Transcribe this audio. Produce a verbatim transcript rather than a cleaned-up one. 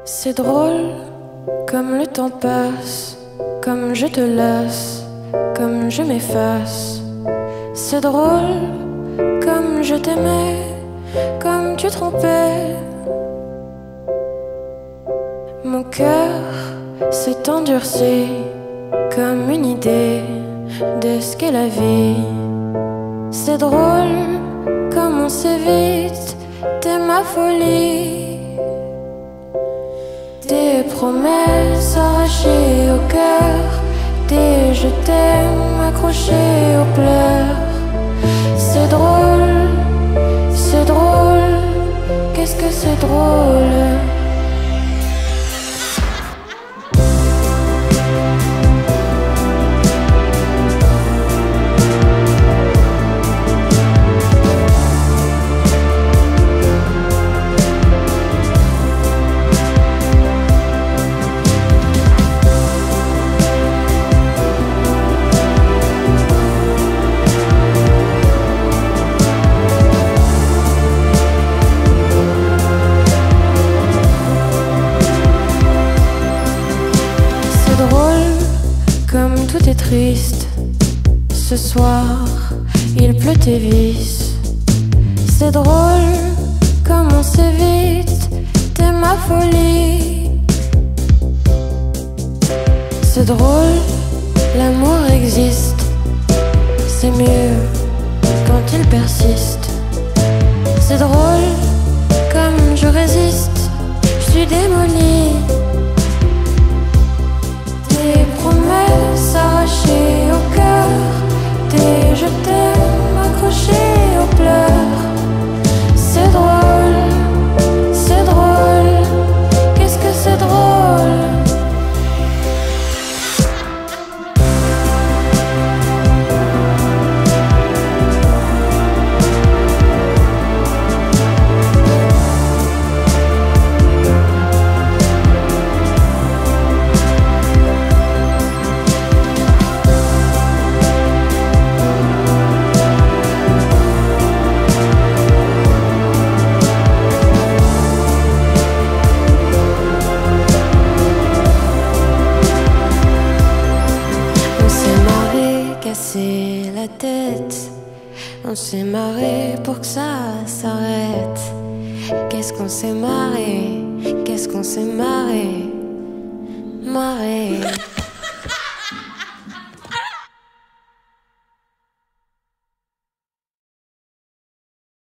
C'est drôle, comme le temps passe, comme je te lasse, comme je m'efface. C'est drôle, comme je t'aimais, comme tu trompais. Mon cœur s'est endurci comme une idée de ce qu'est la vie. C'est drôle, comme on s'évite, t'es ma folie. Des promesses arrachées au cœur, des je t'aime accrochés aux pleurs. C'est drôle, c'est drôle, qu'est-ce que c'est drôle. Comme tout est triste, ce soir il pleut tes vices. C'est drôle, comme on s'évite, t'es ma folie. C'est drôle, l'amour existe, c'est mieux quand il persiste. C'est drôle, comme je résiste, je suis démolie. Des promesses arrachées au cœur, des je t'aime accrochés aux pleurs. C'est drôle, c'est drôle, qu'est-ce que c'est drôle. La tête, on s'est marré pour que ça s'arrête. Qu'est-ce qu'on s'est marré, qu'est-ce qu'on s'est marré, marré.